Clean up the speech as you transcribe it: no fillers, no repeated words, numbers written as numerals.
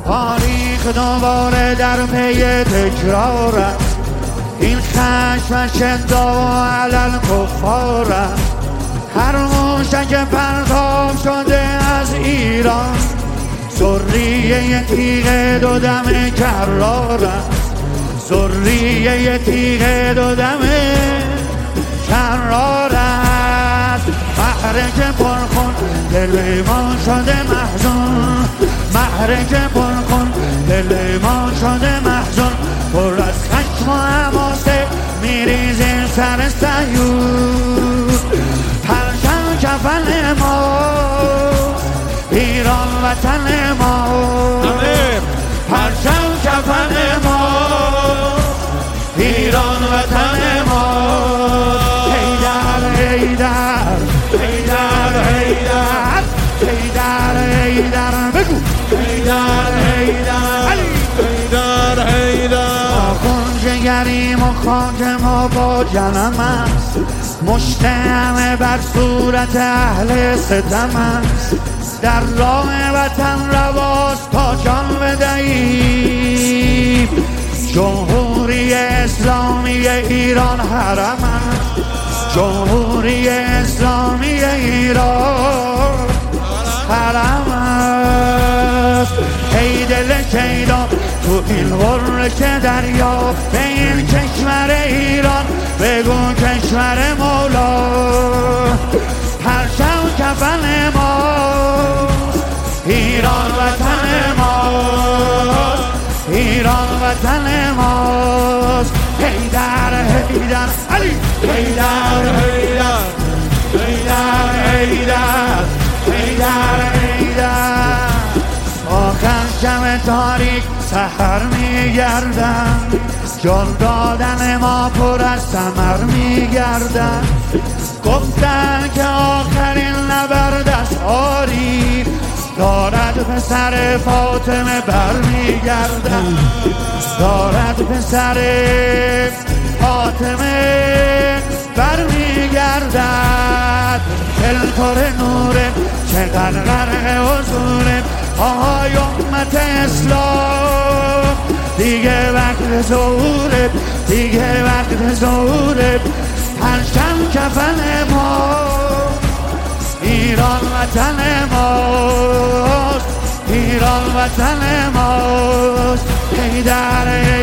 تاریخ دوباره در پی تکرارم، این خشم شدا علل کفارم. هر موشک پرتاب شده از ایران، ذریه تیغ دو دم کرارم، ذریه تیغ دو دم کرارم. محرک پرخون دل ما شده محزون، محرک پرخون دل ما شده محزون. پر از خشم و حماسه میریزیم سر صهیون. پرچم کفن ما، ایران وطن ما. پرچم کفن ما، ایران وطن ما. حیدر حیدر حیدر حیدر حیدر حیدر بگو حیدر حیدر حیدر حیدر. آخون جگریم و خاک ما با جنم است، مشت همه بر صورت اهل ستم است. در راه وطن رواست تا جان بدهیم، جمهوری اسلامی ایران حرم است، جمهوری اسلامی ایران حرم است. ای دل شیدا تو این غرش دریا، به این کشور ایران بگو کشور مولا. پرچم کفن ما، ایران وطن ماست، ایران وطن ماست. حیدر حیدر علی حیدر حیدر حیدر حیدر حیدر حیدر. آخر شب تاریک سحر میگردم، جان دادن ما پر از ثمر میگردم. گفتن که آخرین نبرد از آری، دارد پسر فاطمه برمیگردد، دارد پسر فاطمه برمیگردد. دلتر نوره چقدر غرق حضوره، آهای امت اسلام دیگه وقت ظهوره، دیگه وقت ظهوره. پرچم کفن ما، ایران وطن ماست، ایران وطن ماست. حیدر